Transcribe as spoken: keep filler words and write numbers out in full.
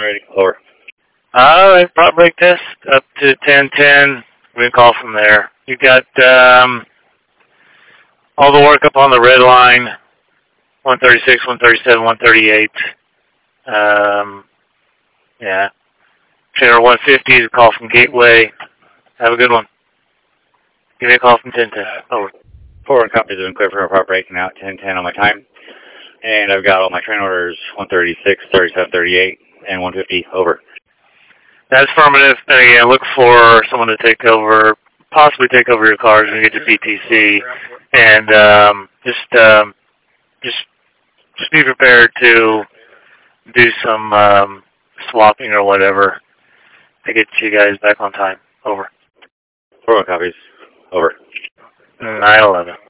Ready. Over. Alright, prop brake test up to ten ten. We can call from there. You got um, all the work up on the red line, one thirty-six, one thirty-seven, one thirty-eight. Um, yeah. Trailer one fifty is a call from Gateway. Have a good one. Give me a call from ten ten. Over. Forward copies have been cleared for prop braking out ten ten on my time. And I've got all my train orders one thirty-six, thirty-seven, thirty-eight, and one fifty. Over. That's affirmative. And again, look for someone to take over, possibly take over your cars when you get to P T C. And um, just, um, just, just be prepared to do some um, swapping or whatever to get you guys back on time. Over. Forward copies. Over. nine eleven.